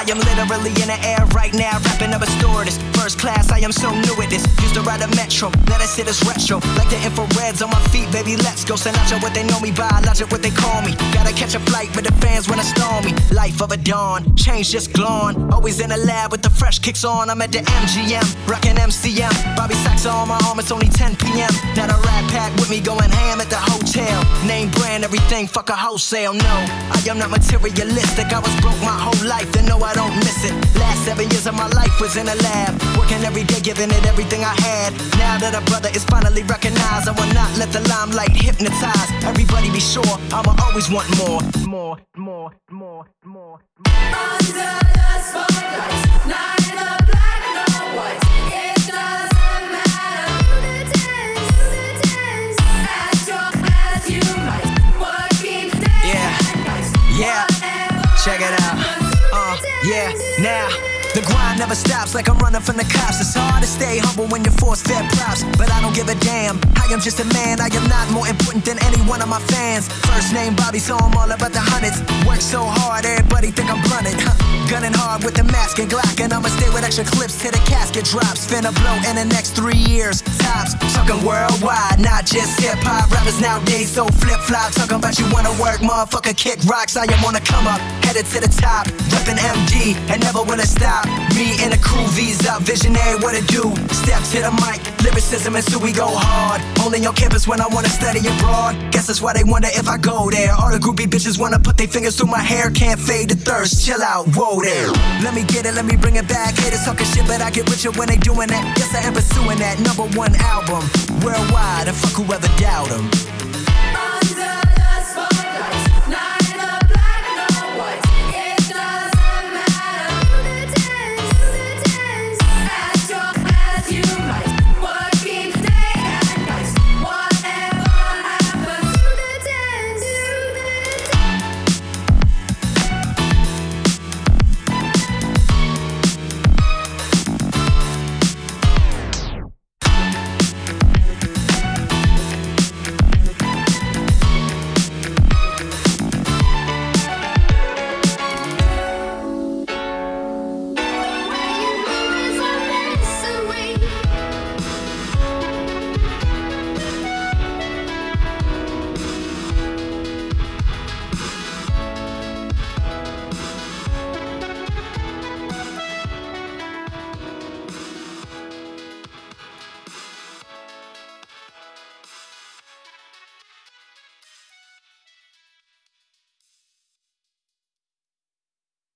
I am literally in the air right now, rapping up a stewardess. First class, I am so new at this. Used to ride a metro, let us hit us retro. Like the infrareds on my feet, baby, let's go. Sinatra, what they know me by, logic, what they call me. Gotta catch a flight, but the fans wanna storm me. Life of a dawn, change just glowing. Always in the lab with the fresh kicks on. I'm at the MGM, rockin' MCM. Bobby Sacks on my arm, it's only 10 p.m. Now the Rat Pack with me going ham at the hotel. Name brand, everything, fuck a wholesale. No, I am not materialistic. I was broke my whole life, and no, I don't miss it. Last 7 years of my life was in a lab, working every day, giving it everything I had. Now that a brother is finally recognized, I will not let the limelight hypnotize. Everybody be sure, I'ma always want more. Under the spotlights, neither black nor white. It doesn't matter. Do the dance, as strong as you might. Working day and night. Yeah, check it out. Yeah, now. The grind never stops like I'm running from the cops. It's hard to stay humble when you're force-fed props, but I don't give a damn. I am just a man, I am not more important than any one of my fans. First name Bobby, so I'm all about the hundreds. Work so hard, everybody think I'm blunted. Gunning hard with the mask and Glock, and I'ma stay with extra clips till the casket drops. Finna blow in the next 3 years, tops. Talking worldwide, not just hip-hop. Rappers nowadays so flip-flop. Talking about you wanna work, motherfucker, kick rocks. I am on the come up, headed to the top. Reppin' MD, and never wanna stop. Me and the crew, V's up, visionary, what it do? Step to the mic, lyricism, and so we go hard. Only on campus when I wanna study abroad. Guess that's why they wonder if I go there. All the groupie bitches wanna put their fingers through my hair. Can't fade the thirst, chill out, whoa there. Let me get it, let me bring it back. Haters talking shit, but I get richer when they doing that. Yes, I am pursuing that #1 album worldwide, and fuck whoever doubt 'em.